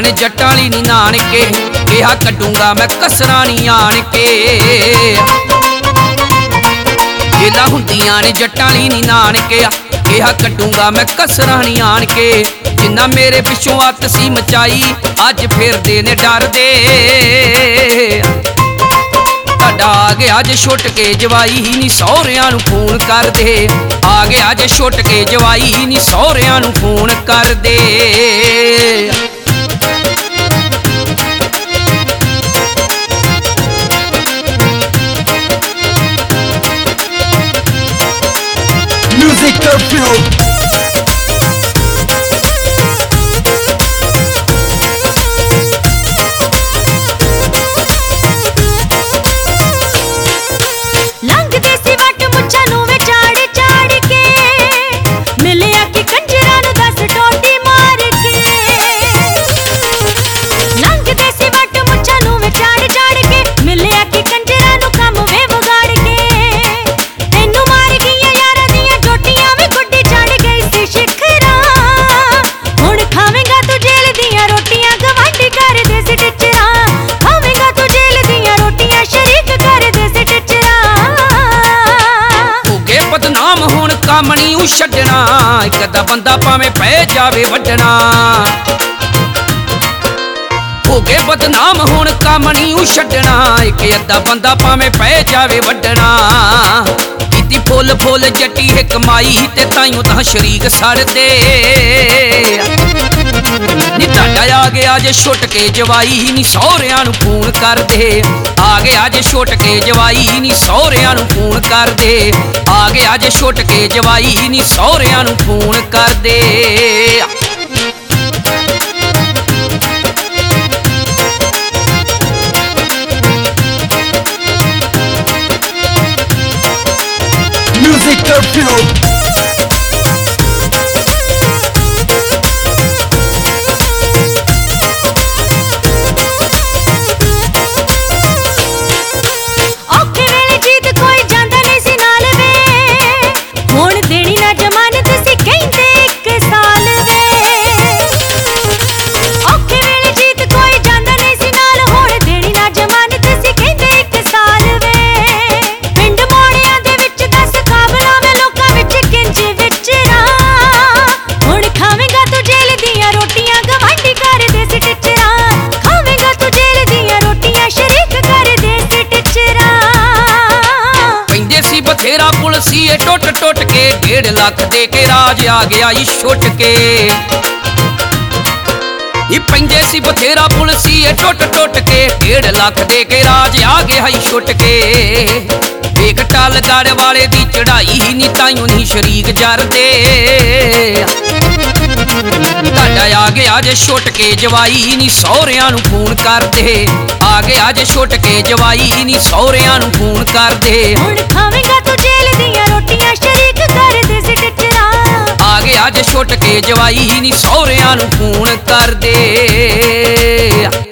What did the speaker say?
ਹੁੰਦੀਆਂ ਨੇ ਜੱਟਾਂ ਵਾਲੀ ਨੀ ਨਾਨਕੇ, ਕਿਹਾ ਕੱਢੂੰਗਾ ਮੈਂ ਕਸਰਾਂ ਨੀ ਆਣ ਕੇ। ਜੇਲਾਂ ਹੁੰਦੀਆਂ ਨੇ ਜੱਟਾਂ ਵਾਲੀ ਨੀ ਨਾਨਕੇ, ਕਿਹਾ ਕੱਢੂੰਗਾ ਮੈਂ ਕਸਰਾਂ ਨੀ ਆਣ ਕੇ। ਜਿੰਨਾ ਮੇਰੇ ਪਿੱਛੋਂ ਅੱਤ ਸੀ ਮਚਾਈ, ਅੱਜ ਫਿਰਦੇ ਨੇ ਡਰਦੇ। ਤੁਹਾਡਾ ਆ ਗਿਆ ਜੇ ਛੁੱਟ ਕੇ ਜਵਾਈ, ਨੀ ਸਹੁਰਿਆਂ ਨੂੰ ਫੋਨ ਕਰਦੇ। ਆ ਗਿਆ ਜੇ ਛੁੱਟ ਕੇ ਜਵਾਈ, ਨੀ ਸਹੁਰਿਆਂ ਨੂੰ ਫੋਨ ਕਰਦੇ। Music Curfew. ਕੰਮ ਨੀ ਊ ਛੱਡਣਾ, ਇੱਕ ਅੱਧਾ ਬੰਦਾ ਭਾਵੇਂ ਪੈ ਜਾਵੇ ਵੱਢਣਾ। ਹੋ ਗਏ ਬਦਨਾਮ ਹੁਣ ਕੰਮ ਨੀ ਊ ਛੱਡਣਾ, ਇੱਕ ਅੱਧਾ ਬੰਦਾ ਭਾਵੇਂ ਪੈ ਜਾਵੇ ਵੱਢਣਾ। ਕੀਤੀ ਫੁੱਲ ਫੁੱਲ ਜੱਟੀ ਹੈ ਕਮਾਈ, ਤੇ ਤਾਈਓ ਤਾਂ ਸ਼ਰੀਕ ਸੜਦੇ। ਨੀ ਤੁਹਾਡਾ ਆ ਗਿਆ ਜੇ ਛੁੱਟ ਕੇ ਜਵਾਈ, ਨੀ ਸਹੁਰਿਆਂ ਨੂੰ ਫੋਨ ਕਰਦੇ। ਆ ਗਿਆ ਜੇ ਛੁੱਟ ਕੇ ਜਵਾਈ, ਨੀ ਸਹੁਰਿਆਂ ਨੂੰ ਫੋਨ ਕਰਦੇ। ਆ ਗਿਆ ਜੇ ਛੁੱਟ ਕੇ ਜਵਾਈ, ਨੀ ਸਹੁਰਿਆਂ ਨੂੰ ਫੋਨ ਕਰਦੇ। Music Curfew. ਬਥੇਰਾ ਪੁਲਸੀਏ ਟੁੱਟ ਟੁੱਟ ਕੇ, 1.5 ਲੱਖ ਦੇ ਕੇ ਰਾਜ ਆ ਗਿਆ ਈ ਛੁੱਟ ਕੇ। ਇਹ ਪੈਂਦੇ ਸੀ ਬਥੇਰਾ ਪੁਲਸੀਏ ਟੁੱਟ ਟੁੱਟ ਕੇ, 1.5 ਲੱਖ ਦੇ ਕੇ ਰਾਜ ਆ ਗਿਆ ਈ ਛੁੱਟ ਕੇ। ਵੇਖ ਟੱਲਗੜ੍ਹ ਵਾਲੇ ਦੀ ਚੜਾਈ, ਨੀ ਤਾਈਓ ਨੀ ਸ਼ਰੀਕ ਜਰਦੇ। ਤੁਹਾਡਾ ਆ ਗਿਆ ਜੇ ਛੁੱਟ ਕੇ ਜਵਾਈ, ਨੀ ਸਹੁਰਿਆਂ ਨੂੰ ਫੋਨ ਕਰਦੇ। ਆ ਗਿਆ ਜੇ ਛੁੱਟ ਕੇ ਜਵਾਈ, ਨੀ ਸਹੁਰਿਆਂ ਨੂੰ ਫੋਨ ਕਰਦੇ। ਹੁਣ ਖਾਵੇਂਗਾ ਤੂੰ ਜੇਲ੍ਹ ਦੀਆਂ ਰੋਟੀਆਂ, ਸ਼ਰੀਕ ਕਰਦੇ ਸੀ ਟਿਚਰਾਂ। ਆ ਗਿਆ ਜੇ ਛੁੱਟ ਕੇ ਜਵਾਈ, ਨੀ ਸਹੁਰਿਆਂ ਨੂੰ ਫੋਨ ਕਰਦੇ।